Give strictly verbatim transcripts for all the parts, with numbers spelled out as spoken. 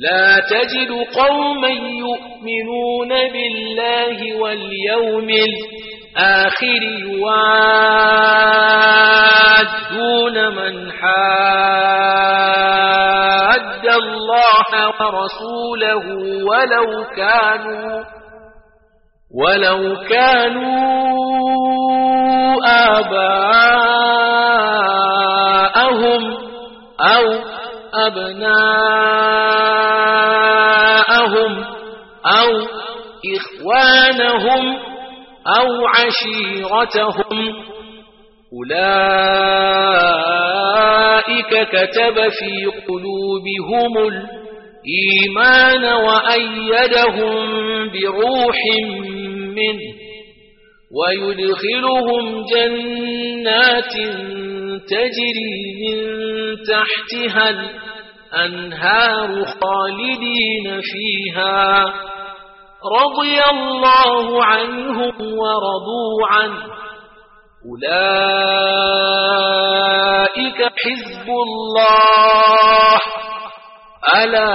لا تجد قوما يؤمنون بالله واليوم الآخر يوادون من حاد الله ورسوله ولو كانوا ولو كانوا آباءهم أو أبناءهم أو إخوانهم أو عشيرتهم أولئك كتب في قلوبهم الإيمان وأيدهم بروح منه ويدخلهم جنات تجري من تحتها الأنهار خالدين فيها رضي الله عنهم ورضوا عنه أولئك حزب الله ألا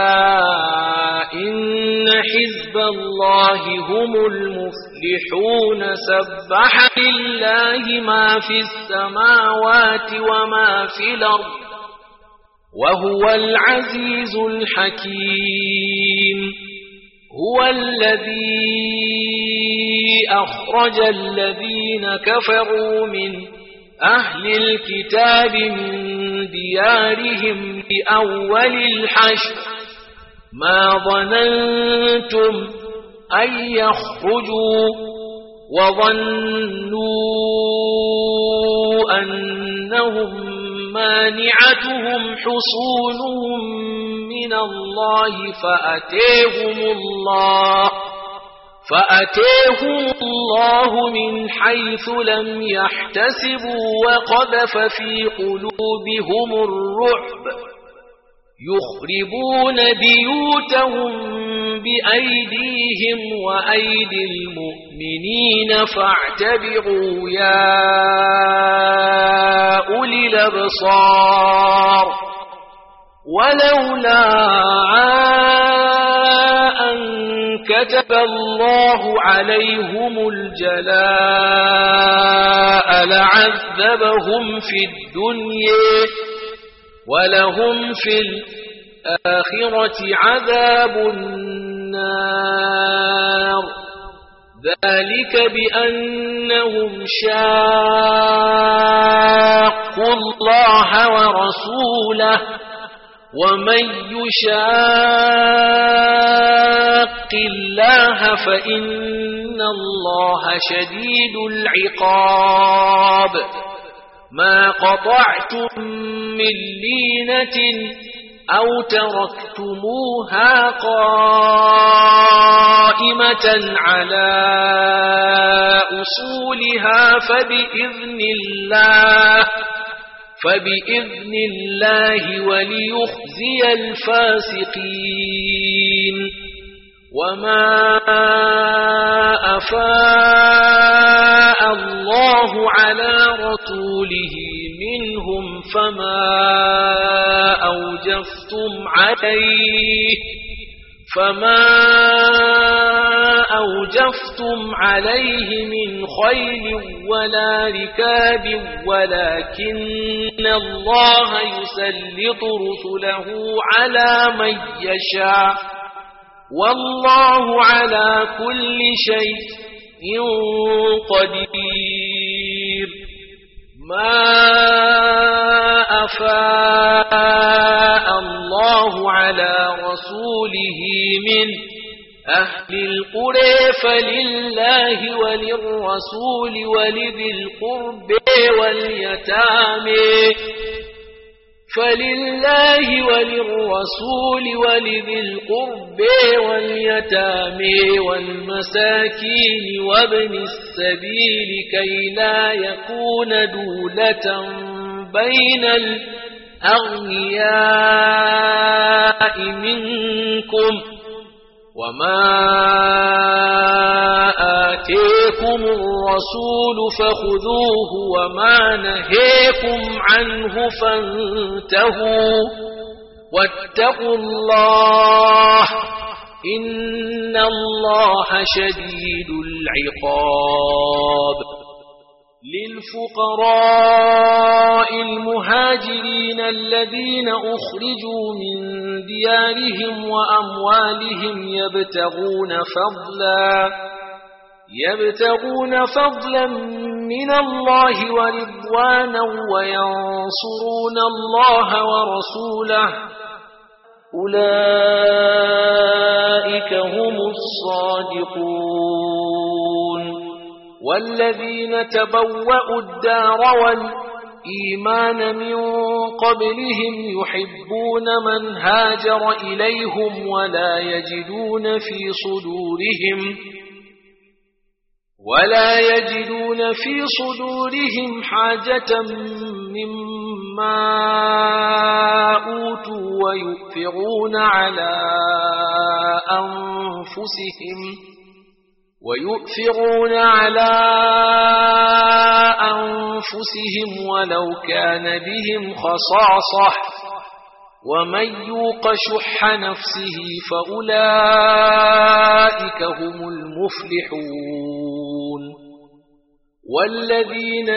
إن حزب الله هم المفلحون سبح لله ما في السماوات وما في الأرض وهو العزيز الحكيم هو الذي أخرج الذين كفروا من أهل الكتاب من ديارهم لأول الحشر ما ظننتم أن يخرجوا وظنوا أنهم مانعتهم حصونهم من الله فأتيهم الله فأتيهم الله من حيث لم يحتسبوا وقذف في قلوبهم الرعب يخربون بيوتهم بأيديهم وأيدي المؤمنين فاعتبروا يا أولي الأبصار ولولا أن كتب الله عليهم الجلاء لعذبهم في الدنيا ولهم في الآخرة عذاب النار ذلك بأنهم شاقوا الله ورسوله ومن يشاق الله فإن الله شديد العقاب ما قطعتم من لينة أو تركتموها قائمة على أصولها فبإذن الله فبإذن الله وليخزي الفاسقين وما أفاء الله على رسوله منهم فما أوجفتم عليه فما أوجفتم عليه من خيل ولا ركاب ولكن الله يسلط رسله على من يشاء والله على كل شيء قدير ما أفاء الله على رسوله من أهل القرى فلله وللرسول ولذي القرب واليتامى فلله وللرسول ولذي القرب واليتامى والمساكين وابن السبيل كي لا يكون دولة بين الأغنياء منكم وما آتيكم الرسول فخذوه وما نهيكم عنه فانتهوا واتقوا الله إن الله شديد العقاب. للفقراء المهاجرين الذين أخرجوا من ديارهم وأموالهم يبتغون فضلا يبتغون فضلا من الله ورضوانا وينصرون الله ورسوله أولئك هم الصادقون. والذين تبوأوا الدار والإيمان من قبلهم يحبون من هاجر إليهم ولا يجدون في صدورهم ولا يجدون في صدورهم حاجة مما أوتوا ويؤثرون على أنفسهم ويؤثرون على أنفسهم ولو كان بهم خصاصة ومن يوق شح نفسه فأولئك هم المفلحون. والذين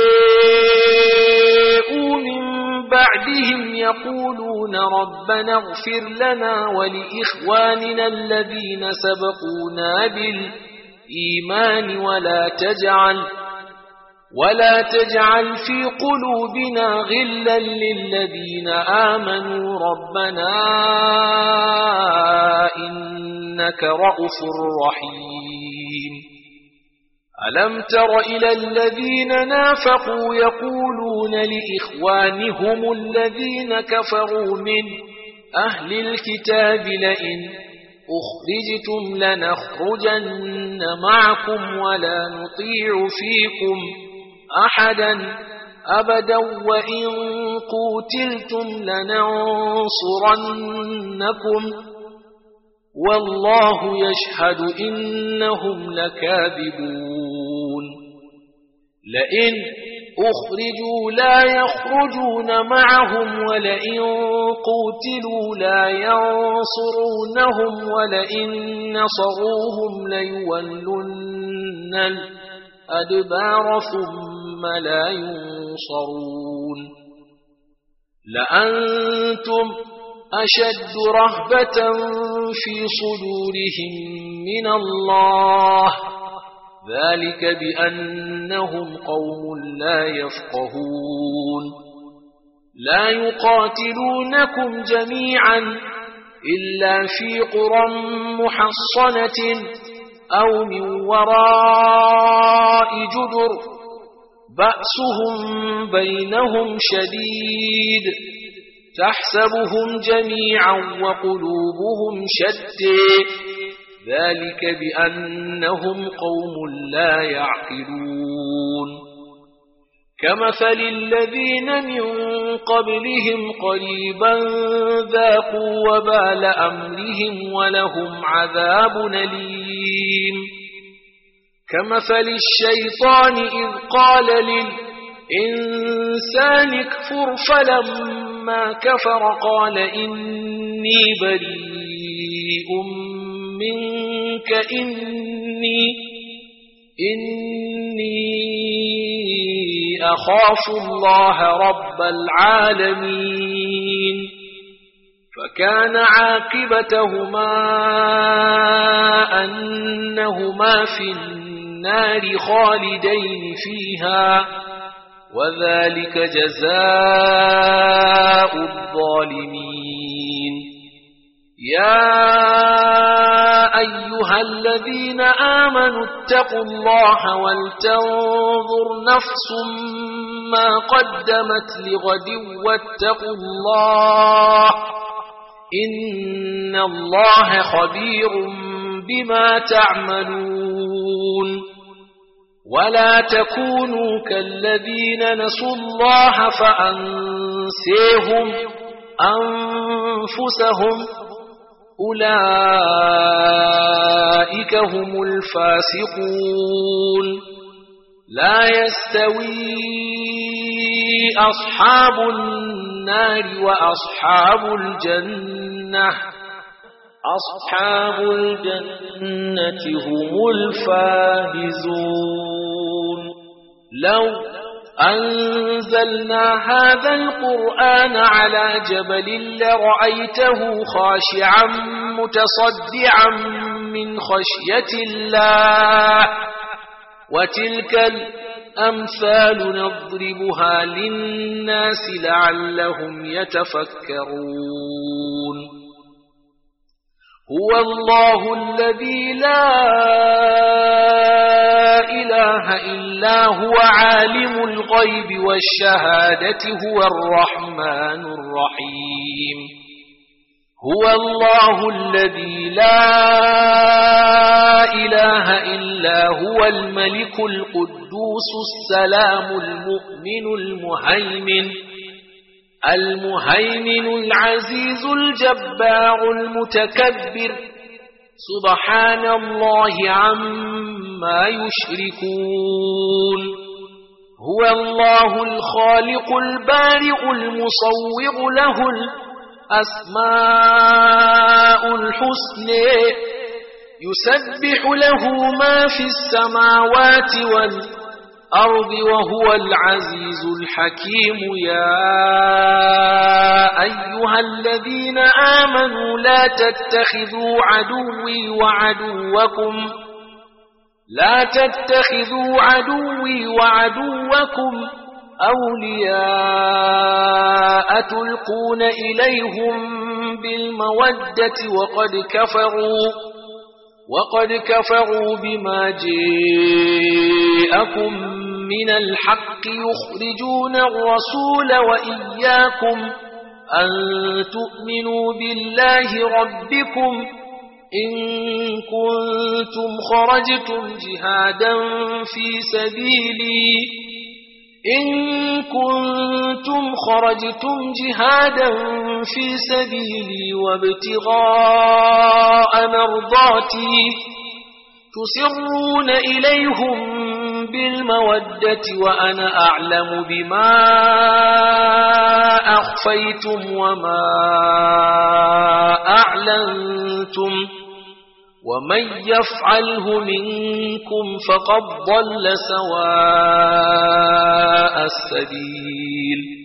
جاءوا من بعدهم يقولون ربنا اغفر لنا ولإخواننا الذين سبقونا بالإيمان ولا تجعل ولا تجعل في قلوبنا غلا للذين آمنوا ربنا إنك رؤوف رحيم. ألم تر إلى الذين نافقوا يقولون لإخوانهم الذين كفروا من أهل الكتاب لئن أخرجتم لنخرجن معكم ولا نطيع فيكم أحدا أبدا وإن قوتلتم لننصرنكم والله يشهد إنهم لكاذبون. لئن أخرجوا لا يخرجون معهم ولئن قوتلوا لا ينصرونهم ولئن نصروهم ليولن الأدبار ثم لا ينصرون. لأنتم أشد رهبة في صدورهم من الله ذلك بأنهم قوم لا يفقهون. لا يقاتلونكم جميعا إلا في قرى محصنة أو من وراء جدر بأسهم بينهم شديد تحسبهم جميعا وقلوبهم شتى ذلك بأنهم قوم لا يعقلون. كمثل الذين من قبلهم قريبا ذاقوا وبال أمرهم ولهم عذاب أليم. كمثل الشيطان إذ قال للإنسان اكفر فلما كفر قال إني بريء منك إني إني أخاف الله رب العالمين. فكان عاقبتهما أنهما في النار خالدين فيها وذلك جزاء الظالمين. يا أيها الذين آمنوا اتقوا الله ولتنظر نفس ما قدمت لغد واتقوا الله إن الله خبير بما تعملون. ولا تكونوا كالذين نسوا الله فأنسيهم أنفسهم أولئك هم الفاسقون. لا يستوي أصحاب النار النار وأصحاب الجنة أصحاب الجنة هم الفائزون. لو أنزلنا هذا القرآن على جبل لرأيته خاشعا متصدعا من خشية الله وتلك الأمثال نضربها للناس لعلهم يتفكرون. هو الله الذي لا إله إلا هو عالم الغيب والشهادة هو الرحمن الرحيم. هو الله الذي لا إله إلا هو الملك القدوس السلام المؤمن المهيمن المهيمن العزيز الجبار المتكبر سبحان الله عما يشركون. هو الله الخالق البارئ المصور له الأسماء الحسنى يسبح له ما في السماوات والأرض وهو العزيز الحكيم. يا أيها الذين آمنوا لا تتخذوا عدوي وعدوكم لا تتخذوا عدوي وعدوكم أولياء تلقون إليهم بالمودة وقد كفروا وقد كفروا بما جاءكم من الحق يخرجون الرسول وإياكم أن تؤمنوا بالله ربكم إن كنتم خرجتم جهادا في سبيلي إن كنتم خرجتم جهادا في سبيلي وابتغاء مرضاتي تسرون إليهم بالمودة وأنا أعلم بما أخفيتم وما أعلنتم ومن يفعله منكم فقد ضل سواء السبيل.